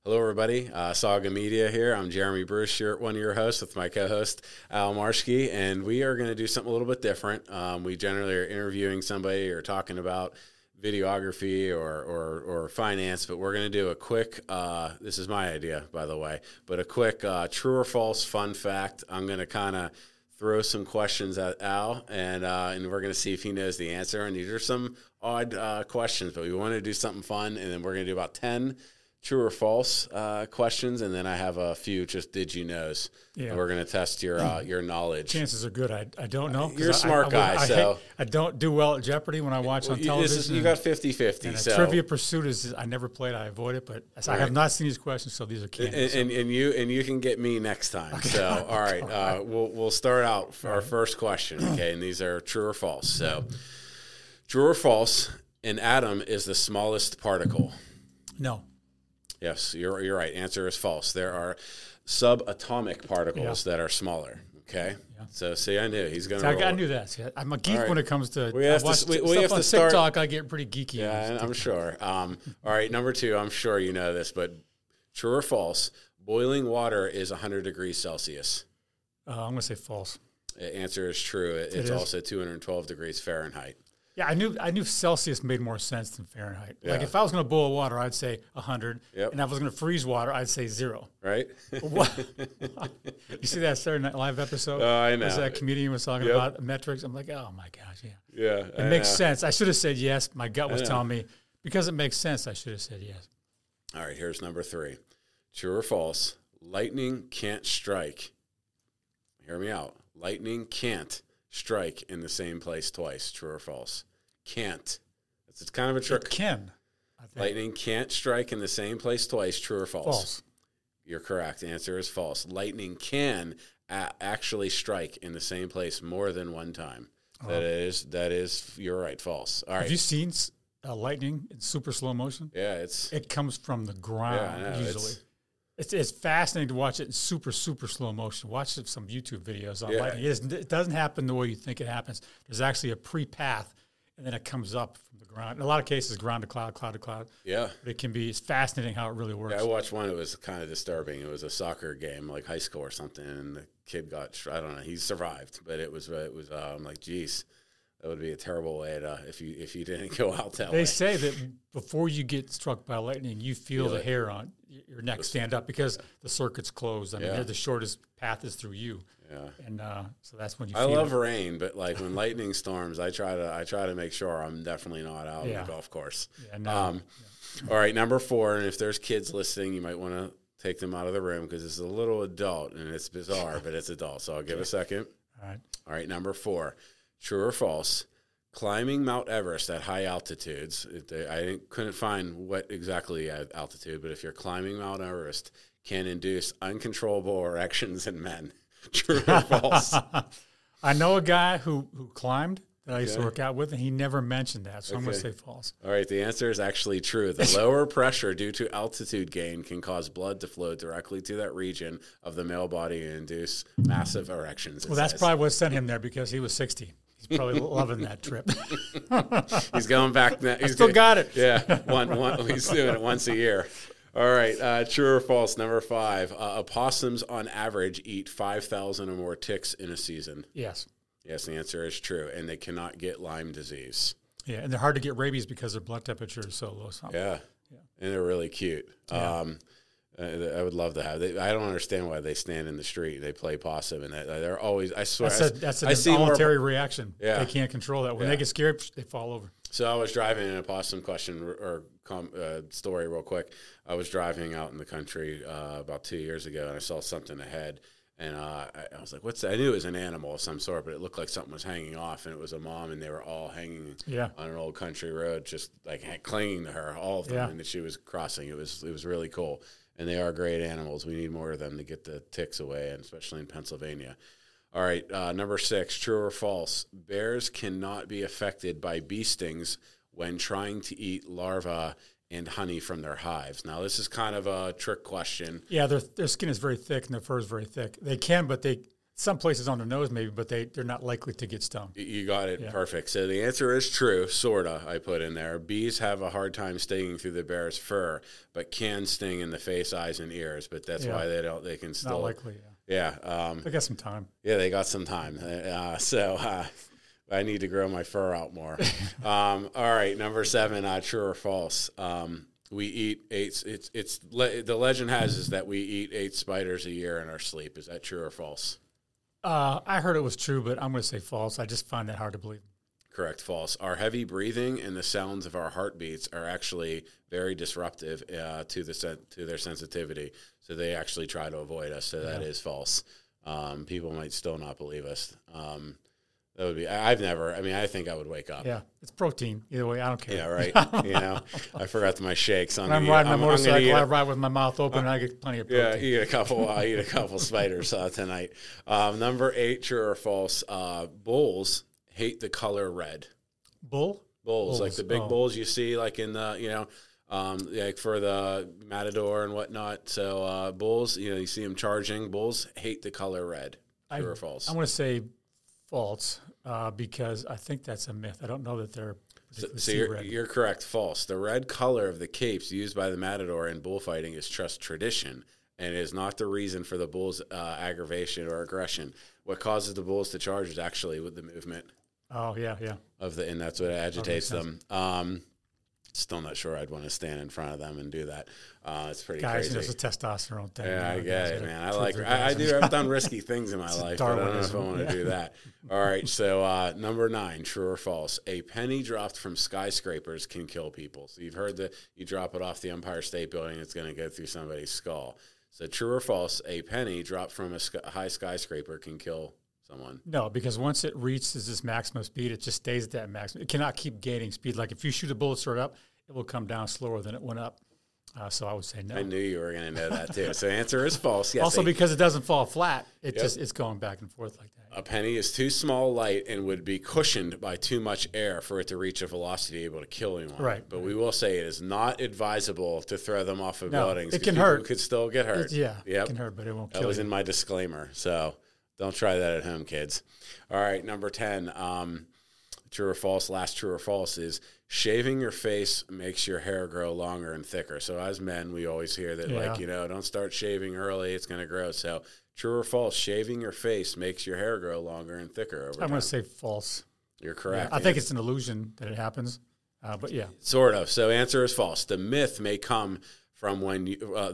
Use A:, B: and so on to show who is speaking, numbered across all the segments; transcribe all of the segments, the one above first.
A: Hello, everybody. Saga Media here. I'm Jeremy Bruce, one of your hosts with my co-host, Al Marshke, and we are going to do something a little bit different. We generally are interviewing somebody or talking about videography or finance, but we're going to do a quick, this is my idea, by the way, but a quick true or false fun fact. I'm going to kind of throw some questions at Al, and we're going to see if he knows the answer. And these are some odd questions, but we want to do something fun, and then we're going to do about 10 true or false questions, and then I have a few just did you knows. Yeah. And we're going to test your knowledge.
B: Chances are good. I don't know.
A: You're a smart guy, so.
B: I don't do well at Jeopardy when I watch on television.
A: You got 50-50.
B: And Trivia Pursuit is I never played. I avoid it, but I have not seen these questions, so these are candidates.
A: And you can get me next time. Okay. So, all right, we'll start out for our first question, okay, and these are true or false. So, true or false, an atom is the smallest particle?
B: No.
A: Yes, you're right. Answer is false. There are subatomic particles that are smaller. Okay, so see, I knew he's going to.
B: I knew that. See, I'm a geek when it comes to.
A: We have to start.
B: TikTok, I get pretty geeky.
A: Yeah, I'm sure. All right, number 2. I'm sure you know this, but true or false? Boiling water is 100 degrees Celsius.
B: I'm going to say false.
A: The answer is true. It's also 212 degrees Fahrenheit.
B: Yeah, I knew Celsius made more sense than Fahrenheit. Yeah. Like if I was going to boil water, I'd say 100. Yep. And if I was going to freeze water, I'd say 0.
A: Right?
B: What? You see that Saturday Night Live episode?
A: Oh, I know.
B: That comedian was talking about metrics. I'm like, oh my gosh, yeah.
A: Yeah.
B: It makes sense. I should have said yes. My gut was telling me because it makes sense. I should have said yes.
A: All right, here's number 3. True or false? Lightning can't strike. Hear me out. Lightning can't strike in the same place twice. True or false? Can't. It's kind of a trick.
B: It can.
A: Lightning can't strike in the same place twice. True or false?
B: False.
A: You're correct. The answer is false. Lightning can actually strike in the same place more than one time. That is. You're right. False. All right.
B: Have you seen lightning in super slow motion?
A: Yeah,
B: it comes from the ground usually. It's fascinating to watch it in super, super slow motion. Watch some YouTube videos on lightning. It doesn't happen the way you think it happens. There's actually a pre-path, and then it comes up from the ground. In a lot of cases, ground to cloud, cloud to cloud.
A: Yeah.
B: But it's fascinating how it really works.
A: Yeah, I watched one. It was kind of disturbing. It was a soccer game, like high school or something, and the kid I don't know, he survived. But it was I'm like, geez, that would be a terrible way if you didn't go out that way.
B: They say that before you get struck by lightning, you feel the hair on your neck stand up because the circuit's closed. I mean, the shortest path is through you. Yeah, and so that's when you.
A: I love rain, but like when lightning storms, I try to make sure I'm definitely not out on the golf course. Yeah, no. All right, number 4, and if there's kids listening, you might want to take them out of the room because it's a little adult and it's bizarre, but it's adult. So I'll give a second. All right, number 4. True or false? Climbing Mount Everest at high altitudes, I couldn't find what exactly at altitude, but if you're climbing Mount Everest, can induce uncontrollable erections in men. True or false?
B: I know a guy who climbed that I used to work out with, and he never mentioned that, so I'm going to say false.
A: All right, the answer is actually true. The lower pressure due to altitude gain can cause blood to flow directly to that region of the male body and induce massive erections.
B: Well, that's probably what sent him there because he was 60. He's probably loving that trip.
A: He's going back now.
B: He's still got it.
A: Yeah, he's doing it once a year. All right, true or false, number 5. Opossums on average eat 5,000 or more ticks in a season.
B: Yes.
A: Yes, the answer is true, and they cannot get Lyme disease.
B: Yeah, and they're hard to get rabies because their blood temperature is so low.
A: Yeah, and they're really cute. Yeah. I would love to have. I don't understand why they stand in the street. They play possum, and they're always. I swear,
B: that's an involuntary reaction. Yeah. They can't control that. When they get scared, they fall over.
A: So I was driving in a possum story real quick. I was driving out in the country about 2 years ago, and I saw something ahead. And I was like, what's that? I knew it was an animal of some sort, but it looked like something was hanging off, and it was a mom, and they were all hanging on an old country road, just like clinging to her, all of them, and that she was crossing. It was really cool. And they are great animals. We need more of them to get the ticks away, and especially in Pennsylvania. All right, number 6, true or false? Bears cannot be affected by bee stings when trying to eat larvae and honey from their hives. Now, this is kind of a trick question.
B: Yeah, their skin is very thick and their fur is very thick. They can, but some places on the nose maybe, but they're not likely to get stung.
A: You got it. Perfect. So the answer is true, sorta, I put in there. Bees have a hard time stinging through the bear's fur, but can sting in the face, eyes, and ears. But that's why they can still.
B: Not likely,
A: Yeah.
B: They got some time.
A: Yeah, they got some time. So I need to grow my fur out more. All right, number 7, true or false. We eat 8. The legend has is that we eat 8 spiders a year in our sleep. Is that true or false?
B: I heard it was true, but I'm going to say false. I just find that hard to believe.
A: Correct, false. Our heavy breathing and the sounds of our heartbeats are actually very disruptive to their sensitivity. So they actually try to avoid us. So that is false. People might still not believe us. That would be. I think I would wake up.
B: Yeah, it's protein. Either way, I don't care.
A: Yeah, right. I forgot my shakes.
B: When I'm riding my motorcycle, I ride with my mouth open, and I get plenty of protein.
A: Yeah, eat a couple spiders tonight. Number 8, true or false. Bulls hate the color red. Bulls, like the big bulls you see, like in the like for the Matador and whatnot. So bulls, you see them charging. Bulls hate the color red. True or false?
B: I'm going to say false, because I think that's a myth. I don't know that they're
A: so you're correct. False. The red color of the capes used by the Matador in bullfighting is just tradition and is not the reason for the bull's aggravation or aggression. What causes the bulls to charge is actually with the movement.
B: Oh, yeah.
A: And that's what agitates them. Still not sure I'd want to stand in front of them and do that. It's pretty crazy.
B: Guys, it's a testosterone thing.
A: Yeah, I get it, man. I've done risky things in my life, but I don't know if I want to do that. All right, so number 9, true or false. A penny dropped from skyscrapers can kill people. So you've heard that you drop it off the Empire State Building, it's going to go through somebody's skull. So true or false, a penny dropped from a high skyscraper can kill someone?
B: No, because once it reaches this maximum speed, it just stays at that maximum. It cannot keep gaining speed. Like if you shoot a bullet straight up, it will come down slower than it went up. So I would say no.
A: I knew you were going to know that too. So the answer is false. Yes.
B: Also, because it doesn't fall flat, it's going back and forth like that.
A: A penny is too small light and would be cushioned by too much air for it to reach a velocity able to kill anyone.
B: Right.
A: But we will say it is not advisable to throw them off of buildings.
B: It can hurt.
A: It could still get hurt.
B: It can hurt, but it won't kill you.
A: That was in my disclaimer. So don't try that at home, kids. All right, number 10, true or false, last true or false is shaving your face makes your hair grow longer and thicker. So as men, we always hear that, don't start shaving early, it's going to grow. So true or false, shaving your face makes your hair grow longer and thicker over time.
B: I'm going to say false.
A: You're correct.
B: I think it's an illusion that it happens, but yeah.
A: Sort of. So answer is false. The myth may come from when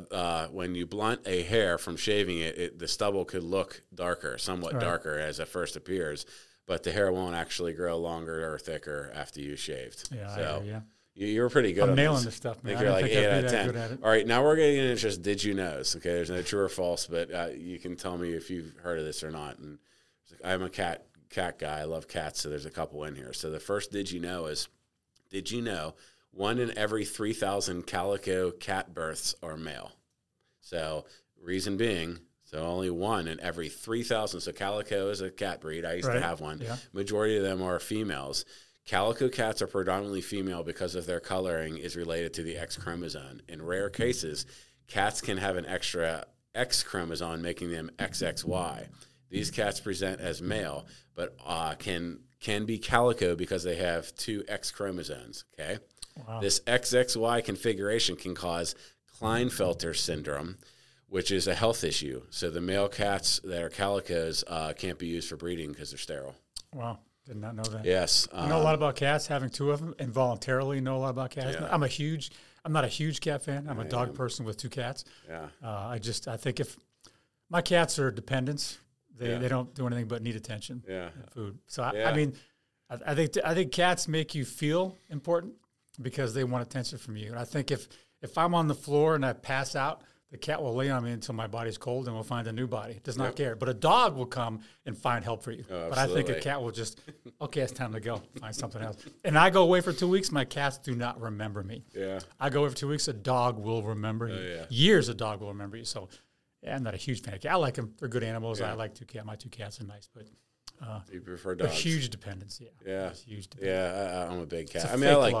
A: you blunt a hair from shaving it, the stubble could look darker, somewhat darker as it first appears, but the hair won't actually grow longer or thicker after you shaved.
B: Yeah,
A: so
B: you
A: were pretty good.
B: I'm nailing this stuff, man.
A: I think you're like 8 out of 10. All right, now we're getting into just did you knows. Okay, there's no true or false, but you can tell me if you've heard of this or not. And I'm a cat guy. I love cats, so there's a couple in here. So the first did you know is, did you know 1 in every 3,000 calico cat births are male? So reason being, so only 1 in every 3,000. So calico is a cat breed. I used to have one. Yeah. Majority of them are females. Calico cats are predominantly female because of their coloring is related to the X chromosome. In rare cases, cats can have an extra X chromosome, making them XXY. These cats present as male, but can be calico because they have 2 X chromosomes. Okay. Wow. This XXY configuration can cause Klinefelter syndrome, which is a health issue. So the male cats that are calicos can't be used for breeding because they're sterile.
B: Wow. Did not know that.
A: Yes.
B: I know a lot about cats, having 2 of them, involuntarily know a lot about cats. Yeah. I'm not a huge cat fan. I'm a dog person with 2 cats. Yeah. I think if my cats are dependents, they don't do anything but need attention and food. So I think cats make you feel important because they want attention from you. And I think if I'm on the floor and I pass out, the cat will lay on me until my body's cold and we'll find a new body. It does not care. But a dog will come and find help for you. Oh, but I think a cat will just, okay, it's time to go. Find something else. And I go away for 2 weeks, my cats do not remember me. Yeah. I go away for 2 weeks, a dog will remember you. Yeah. Years a dog will remember you. So I'm not a huge fan of cats. I like them. They're good animals. Yeah. I like 2 cats. My 2 cats are nice, but
A: you prefer dogs?
B: A huge dependence,
A: yeah.
B: Huge dependence.
A: Yeah, I'm a big cat.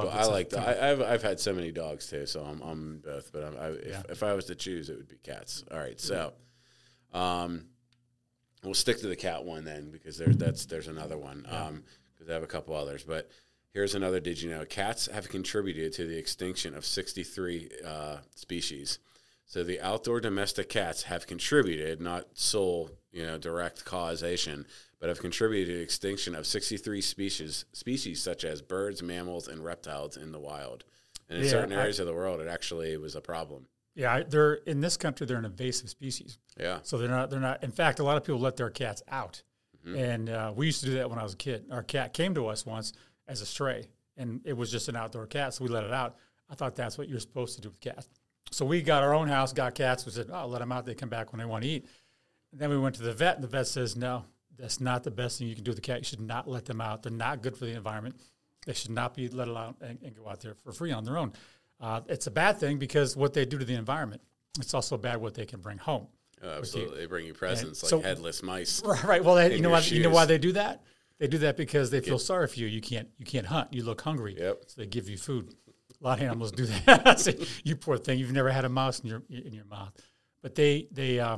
A: I've had so many dogs too, so I'm both. But if I was to choose, it would be cats. All right, so we'll stick to the cat one then, because there's another one, because I have a couple others. But here's another. Did you know cats have contributed to the extinction of 63 species? So the outdoor domestic cats have contributed, not sole, direct causation, but have contributed to the extinction of 63 species such as birds, mammals, and reptiles in the wild. And in certain areas of the world, it actually was a problem.
B: Yeah, in this country, they're an invasive species.
A: Yeah.
B: So they're not. In fact, a lot of people let their cats out, and we used to do that when I was a kid. Our cat came to us once as a stray, and it was just an outdoor cat, so we let it out. I thought that's what you're supposed to do with cats. So we got our own house, got cats. We said, let them out. They come back when they want to eat. And then we went to the vet, and the vet says, no, that's not the best thing you can do with the cat. You should not let them out. They're not good for the environment. They should not be let out and go out there for free on their own. It's a bad thing because what they do to the environment, it's also bad what they can bring home.
A: Oh, absolutely. They bring you presents headless mice.
B: Right. Well, you know why they do that? They do that because they feel sorry for you. You can't hunt. You look hungry.
A: Yep.
B: So they give you food. A lot of animals do that. So, you poor thing. You've never had a mouse in your mouth. But they're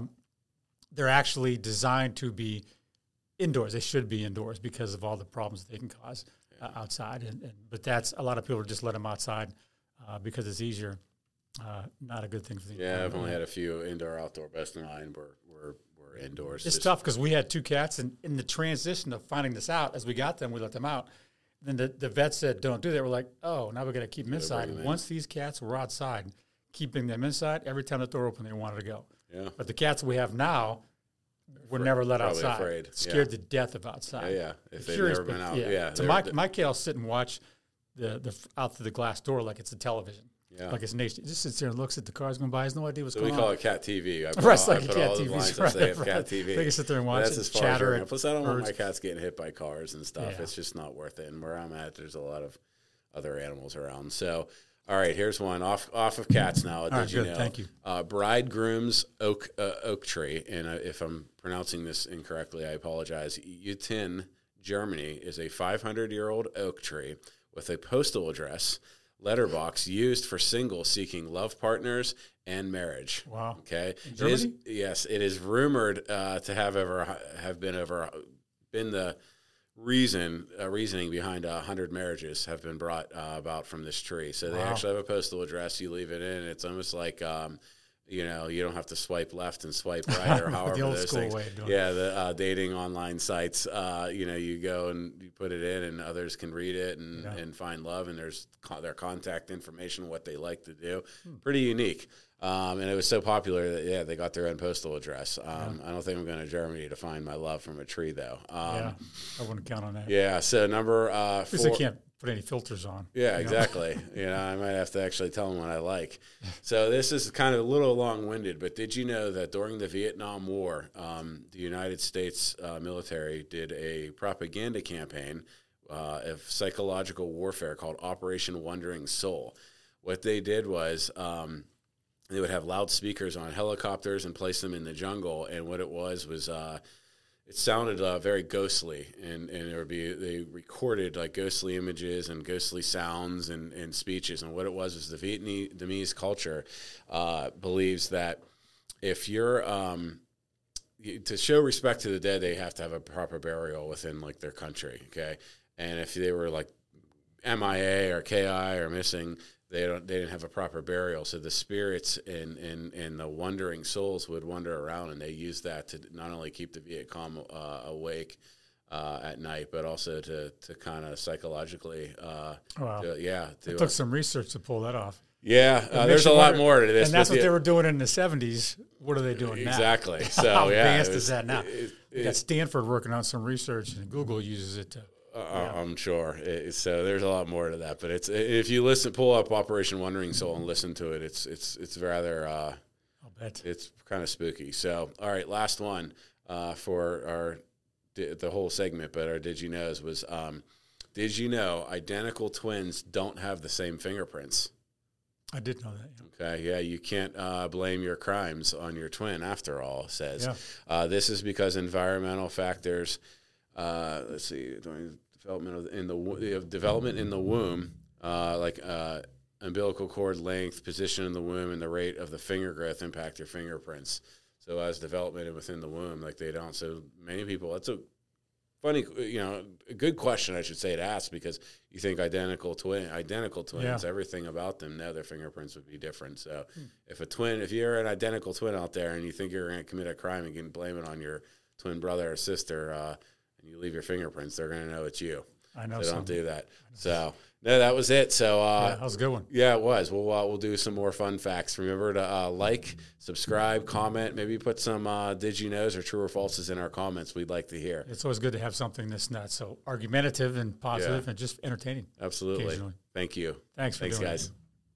B: actually designed to be indoors. They should be indoors because of all the problems that they can cause outside. But that's a lot of people just let them outside because it's easier. Not a good thing for the environment.
A: I've only had a few indoor-outdoor. Best of mine were indoors.
B: It's tough because we had 2 cats, and in the transition of finding this out, as we got them, we let them out. Then the vet said, don't do that. We're like, now we're going to keep them inside. Once these cats were outside, keeping them inside, every time the door opened, they wanted to go.
A: Yeah.
B: But the cats we have now were never let outside.
A: Afraid.
B: Scared to death of outside.
A: Yeah. If they've never been out. Yeah.
B: So my cat will sit and watch the out through the glass door like it's a television.
A: Yeah.
B: Like it's nature. It just sits there and looks at the cars going by. Has no idea what's going on.
A: So we call it cat TV.
B: I put all the
A: lines
B: right,
A: say cat TV.
B: They can sit there and watch
A: That's
B: it,
A: as far
B: chatter.
A: As plus, I don't want my cats getting hit by cars and stuff. Yeah. It's just not worth it. And where I'm at, there's a lot of other animals around. So, all right, here's one off of cats now.
B: Did you know? Thank you.
A: Bridegroom's oak tree, and if I'm pronouncing this incorrectly, I apologize. Eutin, Germany, is a 500-year-old oak tree with a postal address letterbox used for singles seeking love partners and marriage.
B: Wow.
A: Okay.
B: Germany?
A: Yes, it is rumored to have been the reasoning behind 100 marriages have been brought about from this tree. So they actually have a postal address. You leave it in. It's almost like you don't have to swipe left and swipe right or however
B: the old
A: those
B: school
A: things.
B: way of doing
A: the dating online sites. You go and you put it in, and others can read it and find love. And there's their contact information, what they like to do. Pretty unique. And it was so popular that they got their own postal address. I don't think I'm going to Germany to find my love from a tree though.
B: I wouldn't count on that.
A: Yeah. So number 4.
B: Because they can't put any filters on.
A: Yeah, exactly. I might have to actually tell them what I like. So this is kind of a little long-winded, but did you know that during the Vietnam War, the United States military did a propaganda campaign of psychological warfare called Operation Wandering Soul? What they did was they would have loudspeakers on helicopters and place them in the jungle, and what it was it sounded very ghostly, and they recorded like ghostly images and ghostly sounds and speeches. And what it was the Vietnamese culture believes that if you're to show respect to the dead, they have to have a proper burial within like their country. Okay, and if they were like MIA or KI or missing, they didn't have a proper burial, so the spirits and the wandering souls would wander around, and they used that to not only keep the Viet Cong awake at night, but also to kind of psychologically.
B: It took some research to pull that off.
A: Yeah, there's a lot more to this.
B: And that's what they were doing in the 70s. What are they doing
A: now?
B: Exactly.
A: So
B: how advanced is that now? You got Stanford working on some research, and Google uses it to.
A: I'm sure. So there's a lot more to that, but if you pull up Operation Wandering Soul and listen to it, it's rather. I'll
B: bet
A: it's kind of spooky. So all right, last one for the whole segment, but our Did You Knows was did you know identical twins don't have the same fingerprints?
B: I did know that.
A: Yeah. Okay, yeah, you can't blame your crimes on your twin. After all, says this is because environmental factors. Let's see, during development in the womb, like umbilical cord length, position in the womb, and the rate of the finger growth impact your fingerprints. So as development within the womb, like they don't. So many people, that's a funny, a good question, I should say, to ask, because you think identical twins, everything about them, no, their fingerprints would be different. So if you're an identical twin out there and you think you're going to commit a crime and you can blame it on your twin brother or sister, and you leave your fingerprints, they're going to know it's you.
B: I know.
A: So don't do that. So no, that was it. So
B: that was a good one.
A: Yeah, it was. We'll do some more fun facts. Remember to like, subscribe, comment, maybe put some did you knows or true or falses in our comments. We'd like to hear.
B: It's always good to have something that's not so argumentative and positive and just entertaining.
A: Absolutely. Thank you.
B: Thanks, guys.
A: It.